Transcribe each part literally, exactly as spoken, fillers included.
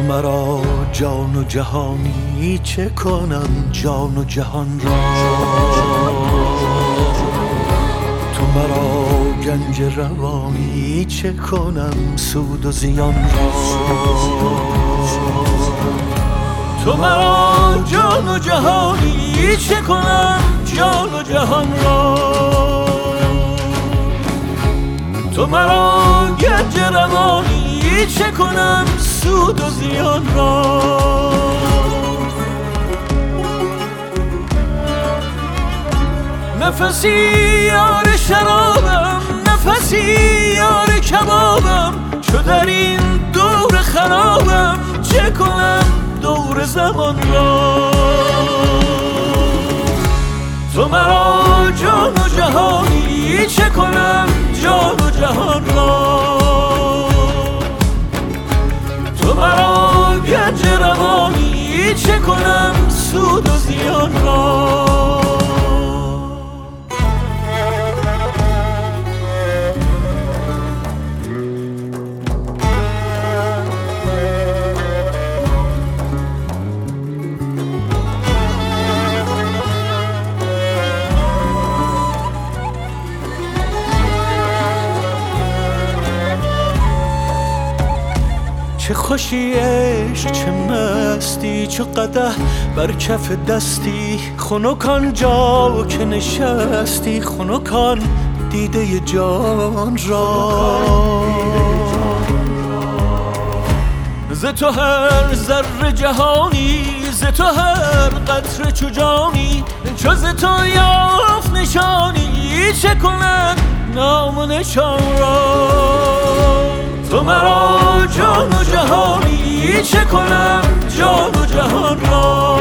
مرا جان و جهانی چه کنم جان و جهان را، تو مرا گنج روانی چه کنم سود و زیان را، تو مرا جان و جهانی چه کنم جان و جهان را، تو مرا گنج روانی چه کنم سود و زیان را. نفسی یار شرابم، نفسی یار کبابم، چو در این دور خرابم چه کنم دور زمان را، تو مرا جان و جهانی چه کنم جان و جهان را، تو مرا گنج روانی چه کنم سود و زیان را. چه خوشی عشق چه مستی، چو قدح بر کف دستی، خنک آنجا که نشستی، خنک آن دیده جان را، ز تو هر ذره جهانی، ز تو هر قطره چو جانی، چو ز تو یافت نشانی چه کند نام و نشان را، تو مرا جان و جهانی چه کنم جان و جهان را،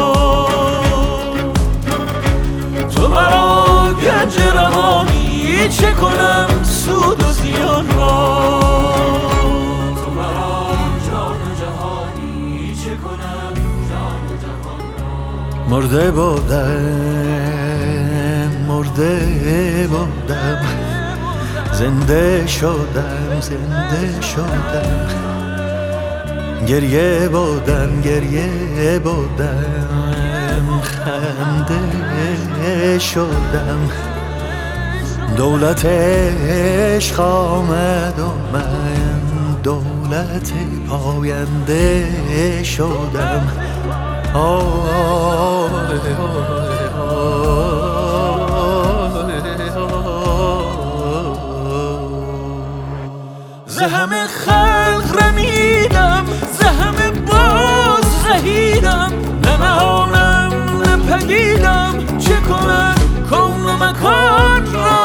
تو مرا گنج روانی چه کنم سود و زیان را، تو مرا جان و جهانی چه کنم جان و جهان را. مرده بودم مرده بودم زنده شدم زنده شدم، گریه بودم گریه بودم خنده شدم، دولت عشق آمد و من دولت پاینده شدم. آه ز همه خلق رمیدم، ز همه باز زهیدم، نه نهانم نه پدیدم چه کنم کون و مکان را،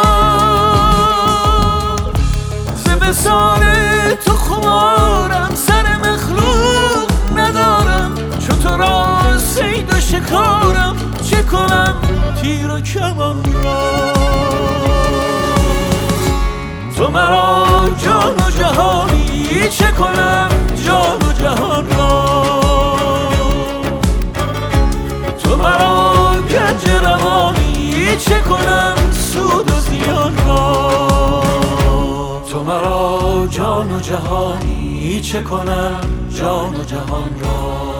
ز وصال تو خمارم سر مخلوق ندارم، چو تو را صید و شکارم چه کنم تیر و کمان را، تو مرا جان و جهانی چه کنم جان و جهان را، تو مرا گنج روانی چه کنم سود و زیان را، تو مرا جان و جهانی چه کنم جان و جهان را.